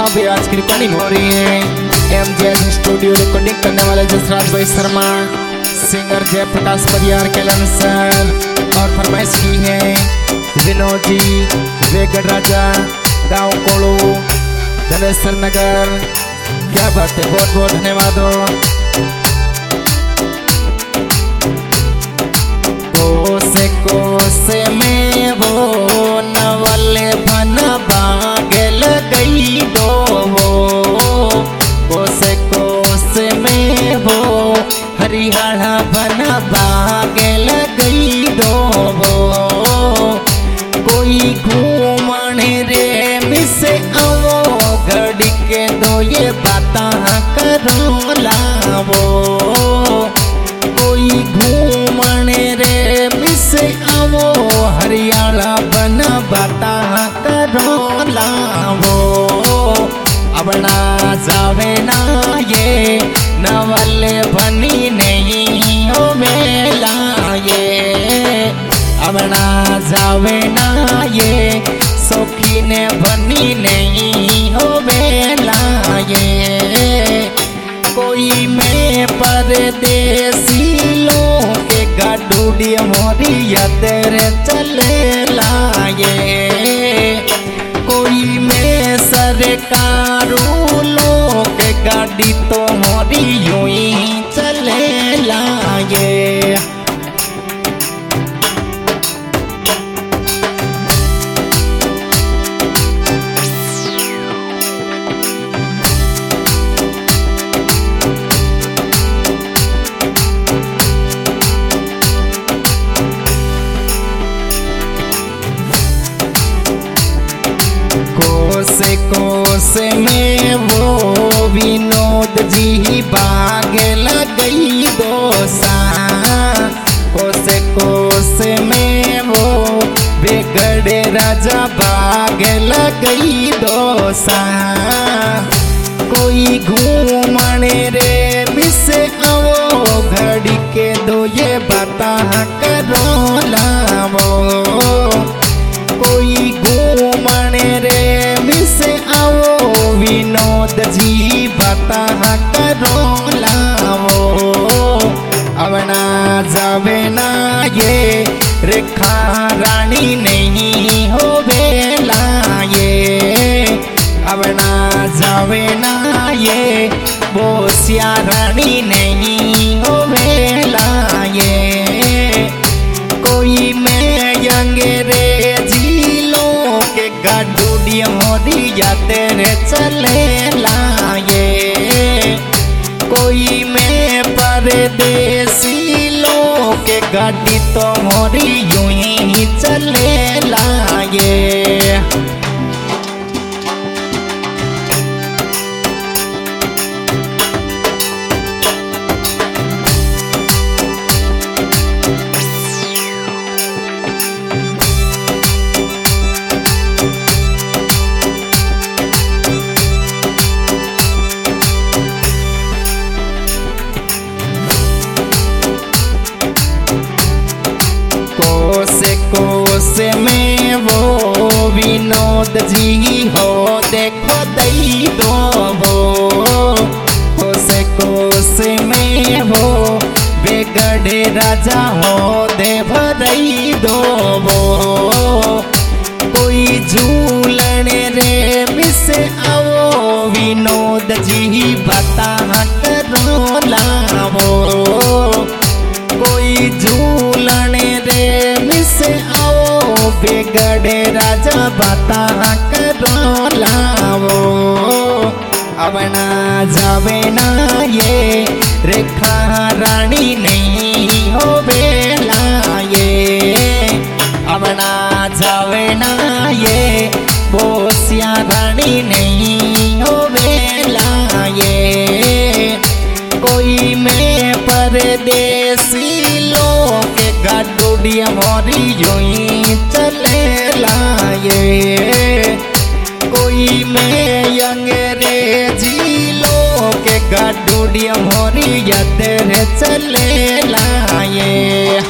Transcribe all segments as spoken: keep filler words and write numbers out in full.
भी आज की रिकॉर्डिंग हो रही है एमजे स्टूडियो रिकॉर्डिंग करने वाले जसराज भाई Sharma, singer Jayaprakash Pariyar Kellen sir और फरमाइश की है विनोद जी वेगड़ राजा गाँव कोड़ू धनेश्वर नगर। क्या बात है, बहुत बहुत धन्यवाद। कोसे कोसे में वो नवले बन बागल गई दो वो, कोसे कोसे में वो हरियाणा बन बागल गई दो वो। कोई घूमने रे मिसे आओ घड़ी के दो ये बाता करो लावो। कोई घूमने रे मिसे आवो हरियाणा बन बाता करो लावो। अब ना जावे ना ये नवले बनी नहीं हो मेला ये, अब ना जावे ना ये सौखी ने बनी नहीं हो मेला ये। कोई में परदेसी लोग के गाडूडी मोरी यादर चले लाए। कोई में सरकारू लोग के गाड़ी तो मोरी यूं ही चले लाए। कोसे कोसे में वो विनोद जी बाग लगई दोसा। कोसे कोसे में वो बेगड़े राजा बाग लगई दोसा। कोई घूमने रे मिसे आओ घड़ी के दो ये बता करो लावो। कोई घूमने रे मिसे आओ विनोद जी बता करो लावो। अब ना जावे ना ये रेखा रानी नहीं हो बेला ये, अब ना जावे ना ये बोसिया रानी नहीं हो बेला ये। कोई में यंगरे के गाडूडी मोदी जाते रे चले लाए। कोई में परदेसी लोग के गाड़ी तो मोरी यूं ही चले लाए। कोसे कोसे में वो विनोद जी हो देखो दई दो वो। कोसे कोसे में वो बेगड़े राजा हो दे भरई दो वो। कोई झूलने रे मिसे आओ विनोद जी बता करो लावो। कोई झूलने रे मिसे आओ बेगड़े राजा बता करो लावो। अब ना जावे ना ये रेखा रानी नहीं हो बेला ये, अब ना जावे ना ये बोसिया रानी नहीं हो बेला ये। कोई में परदेसी लोग के गाडूडी मोरी यूं ही चले लाए। कोई में अंग्रेजी लोग के गाडूडी मोरी यादर चले लाए।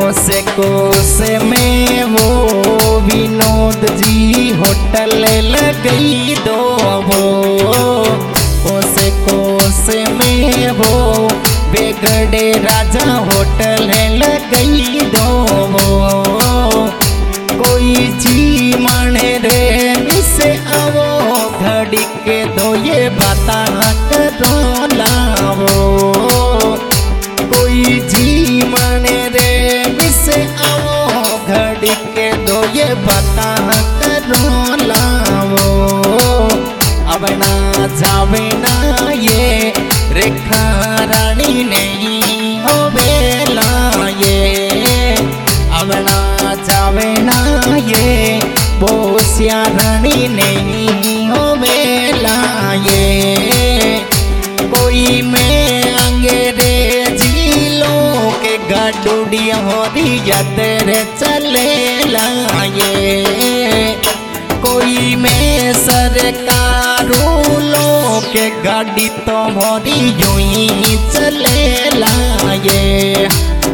कोसे कोसे में वो विनोद जी होटल लगई दो वो, कोसे कोसे में वो बेगड़े राजा होटल लगई दो वो। कोई जी माने रे मिसे आवो घड़ी के दो ये बाता करो लावो। कोई जी माने रे मिसे आवो घड़ी के दो ये बाता करो लावो। अब ना जावे ना ये रेखा रानी नहीं हो बेला ये, अब ना जावे ना ये बोसिया रानी नहीं हो बेला ये। कोई में अंग्रेजी लोग के गाडूडिया हो रिया तेरे चले लाए। कोई में सरकारों लोग के गाड़ी तो मोरी यूं ही चले लाए।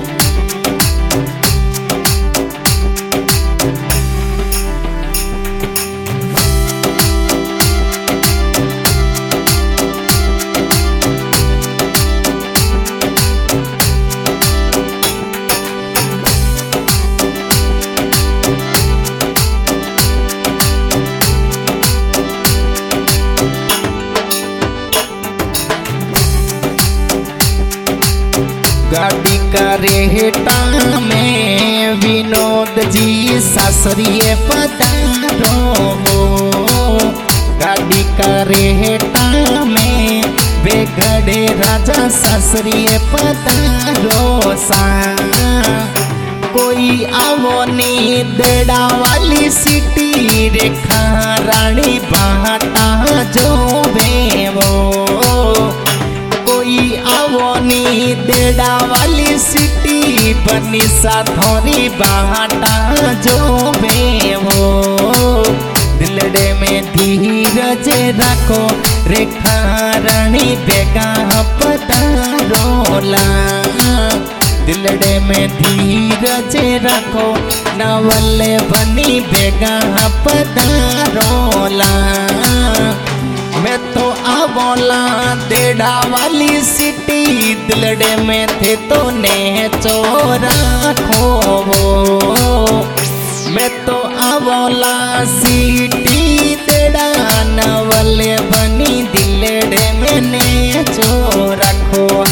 गाड़ी का रेहटा में विनोद जी सासरिए पधारो वो। गाड़ी का रेहटा में बेगड़े राजा सासरिए पधारो सा। कोई आवो नी देड़ा वाली सिटी रेखा रानी बाटा जो बेवो। कोई आवो नी देड़ा वाली सिटी बनी सा थोड़ी बाटा जो बेवो। दिलड़े में धीरज रखो रेखा रानी बेगा पधारोला। दिलड़े में धीरज रखो नवले बनी बेगा पधारोला। मैं तो आवोला देड़ा वाली सिटी दिलड़े में थे तो ने चोरा खोवो। मैं तो आवोला सिटी देड़ा नवले बनी दिलड़े में ने चोरा खो।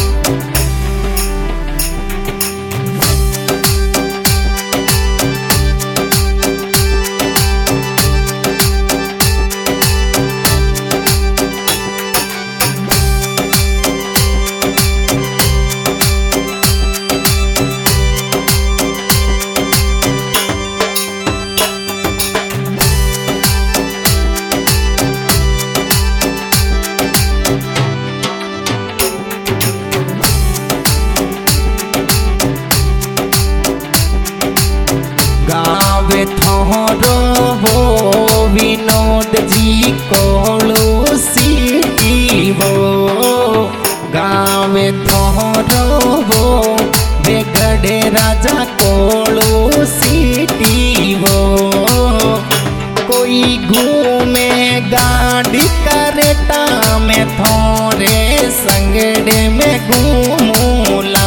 गावे थोरो वो विनोद जी कोलू सिटी वो। गावे थोरो वो बेगड़े राजा कोलू सिटी वो। कोई घूमे गाड़ी करेटा में थोरे संगड़े में घूमूला।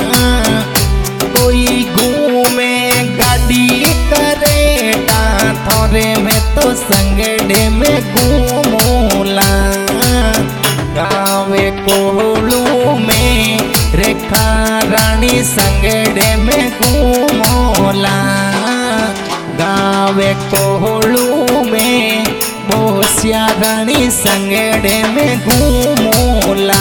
कोई घूमे गाड़ी करेटा थोरे में तो संगड़े में घूमूला। गावे कोलू में रेखा रानी संगड़े में घूमोला। गावे कोलू में बोसिया रानी संगड़े में घूमोला।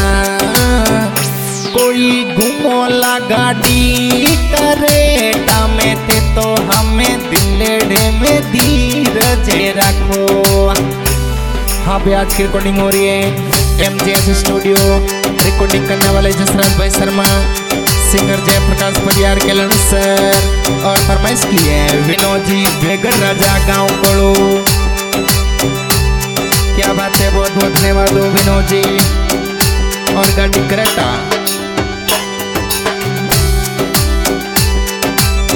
कोई घूमोला गाड़ी करेटा में थे तो हमें दिलड़े में धीरज रखो। हाँ भी आज की रिकॉर्डिंग हो रही है M J S studio. Recording करने वाले जसराज भाई Sharma, singer Jayaprakash Pariyar Kellen sir और फरमाइश की है विनोद जी बेगड़ राजा गांव कोड़ो। क्या बात है, बहुत बहुत धन्यवाद हो विनोद जी और गाड़ी करेटा।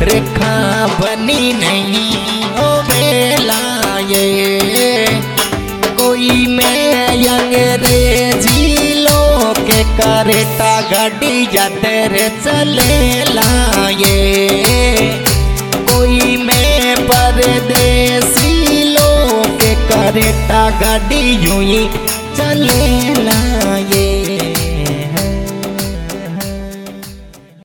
रेखा बनी नहीं हो बेला ये कोई मैं अंग्रेजी लोग के करेटा गाड़ी जाते रे चले लाए कोई मैं परदेसी लोग के करेटा गाड़ी यूं ही चले लाए।